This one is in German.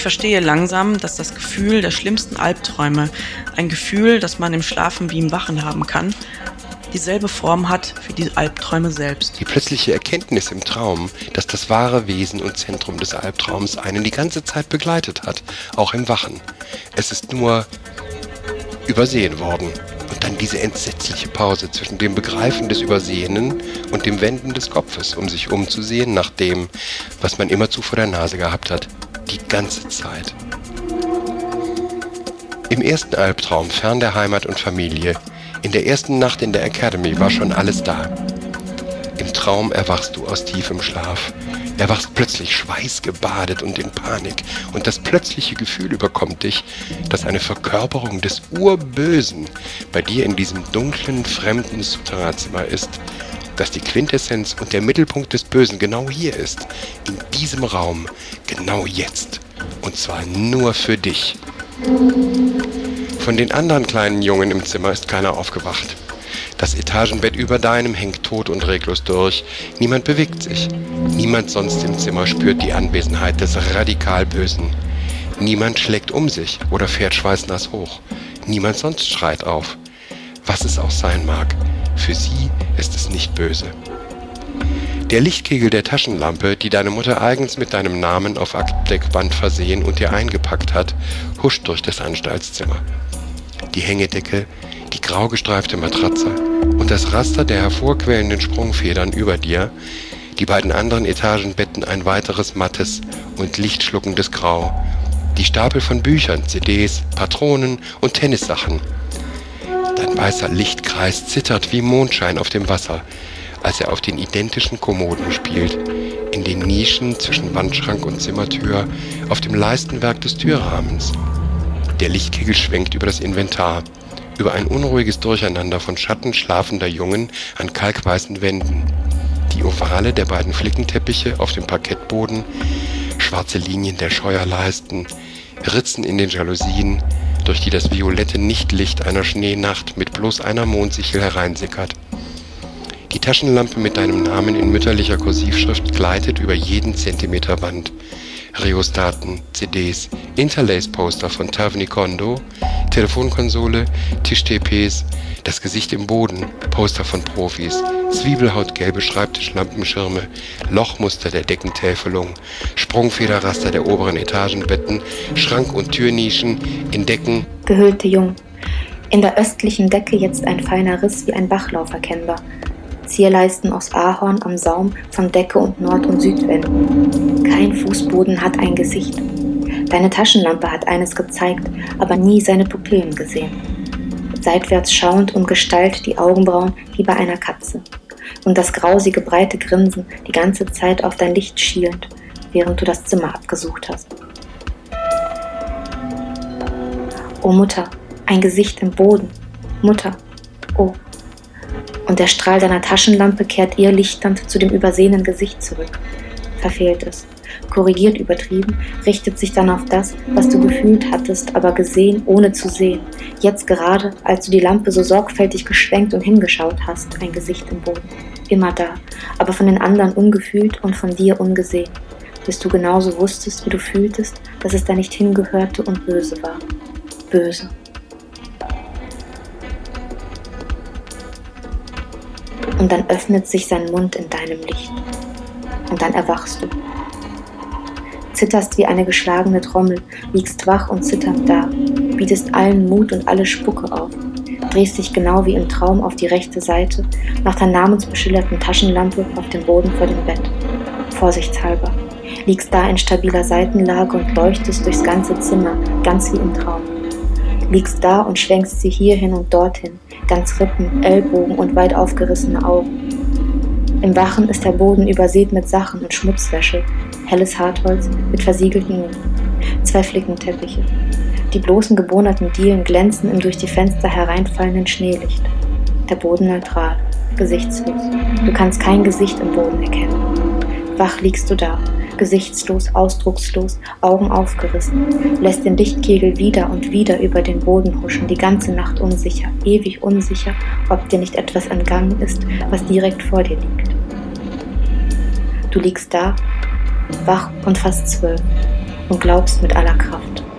verstehe langsam, dass das Gefühl der schlimmsten Albträume, ein Gefühl, das man im Schlafen wie im Wachen haben kann, dieselbe Form hat wie die Albträume selbst. Die plötzliche Erkenntnis im Traum, dass das wahre Wesen und Zentrum des Albtraums einen die ganze Zeit begleitet hat, auch im Wachen. Es ist nur übersehen worden. Und dann diese entsetzliche Pause zwischen dem Begreifen des Übersehenen und dem Wenden des Kopfes, um sich umzusehen nach dem, was man immerzu vor der Nase gehabt hat. Die ganze Zeit. Im ersten Albtraum, fern der Heimat und Familie, in der ersten Nacht in der Academy war schon alles da. Im Traum erwachst du aus tiefem Schlaf. Erwachst plötzlich schweißgebadet und in Panik. Und das plötzliche Gefühl überkommt dich, dass eine Verkörperung des Urbösen bei dir in diesem dunklen, fremden Souterrainzimmer ist. Dass die Quintessenz und der Mittelpunkt des Bösen genau hier ist. In diesem Raum, genau jetzt. Und zwar nur für dich. Von den anderen kleinen Jungen im Zimmer ist keiner aufgewacht. Das Etagenbett über deinem hängt tot und reglos durch. Niemand bewegt sich. Niemand sonst im Zimmer spürt die Anwesenheit des radikal Bösen. Niemand schlägt um sich oder fährt schweißnass hoch. Niemand sonst schreit auf. Was es auch sein mag, für sie ist es nicht böse. Der Lichtkegel der Taschenlampe, die deine Mutter eigens mit deinem Namen auf Abdeckband versehen und dir eingepackt hat, huscht durch das Anstaltszimmer. Die Hängedecke, die grau gestreifte Matratze und das Raster der hervorquellenden Sprungfedern über dir, die beiden anderen Etagenbetten ein weiteres mattes und lichtschluckendes Grau, die Stapel von Büchern, CDs, Patronen und Tennissachen. Dein weißer Lichtkreis zittert wie Mondschein auf dem Wasser, als er auf den identischen Kommoden spielt, in den Nischen zwischen Wandschrank und Zimmertür, auf dem Leistenwerk des Türrahmens. Der Lichtkegel schwenkt über das Inventar, über ein unruhiges Durcheinander von Schatten schlafender Jungen an kalkweißen Wänden, die Ovale der beiden Flickenteppiche auf dem Parkettboden, schwarze Linien der Scheuerleisten, Ritzen in den Jalousien, durch die das violette Nichtlicht einer Schneenacht mit bloß einer Mondsichel hereinsickert. Die Taschenlampe mit deinem Namen in mütterlicher Kursivschrift gleitet über jeden Zentimeter Wand. Rheostaten, CDs, Interlace-Poster von Taveny Kondo, Telefonkonsole, Tisch-TPs, das Gesicht im Boden, Poster von Profis, zwiebelhautgelbe Schreibtischlampenschirme, Lochmuster der Deckentäfelung, Sprungfederraster der oberen Etagenbetten, Schrank- und Türnischen, in Decken. Gehüllte Jung. In der östlichen Decke jetzt ein feiner Riss wie ein Bachlauf erkennbar. Zierleisten aus Ahorn am Saum von Decke und Nord- und Südwänden. Kein Fußboden hat ein Gesicht. Deine Taschenlampe hat eines gezeigt, aber nie seine Pupillen gesehen. Seitwärts schauend und Gestalt die Augenbrauen wie bei einer Katze. Und das grausige, breite Grinsen die ganze Zeit auf dein Licht schielend, während du das Zimmer abgesucht hast. Oh Mutter, ein Gesicht im Boden. Mutter, oh. Und der Strahl deiner Taschenlampe kehrt irrlichternd zu dem übersehenen Gesicht zurück. Verfehlt es. Korrigiert übertrieben, richtet sich dann auf das, was du gefühlt hattest, aber gesehen, ohne zu sehen. Jetzt gerade, als du die Lampe so sorgfältig geschwenkt und hingeschaut hast, ein Gesicht im Boden. Immer da, aber von den anderen ungefühlt und von dir ungesehen. Bis du genauso wusstest, wie du fühltest, dass es da nicht hingehörte und böse war. Böse. Und dann öffnet sich sein Mund in deinem Licht. Und dann erwachst du. Zitterst wie eine geschlagene Trommel, liegst wach und zitternd da, bietest allen Mut und alle Spucke auf, drehst dich genau wie im Traum auf die rechte Seite, nach der namensbeschilderten Taschenlampe auf dem Boden vor dem Bett. Vorsichtshalber, liegst da in stabiler Seitenlage und leuchtest durchs ganze Zimmer, ganz wie im Traum. Liegst da und schwenkst sie hierhin und dorthin, ganz Rippen, Ellbogen und weit aufgerissene Augen. Im Wachen ist der Boden übersät mit Sachen und Schmutzwäsche, helles Hartholz mit versiegelten Muren, 2 Flickenteppiche. Die bloßen gebohnerten Dielen glänzen im durch die Fenster hereinfallenden Schneelicht. Der Boden neutral, gesichtslos. Du kannst kein Gesicht im Boden erkennen. Wach liegst du da, gesichtslos, ausdruckslos, Augen aufgerissen, lässt den Lichtkegel wieder und wieder über den Boden huschen, die ganze Nacht unsicher, ewig unsicher, ob dir nicht etwas entgangen ist, was direkt vor dir liegt. Du liegst da, wach und fast 12. und glaubst mit aller Kraft.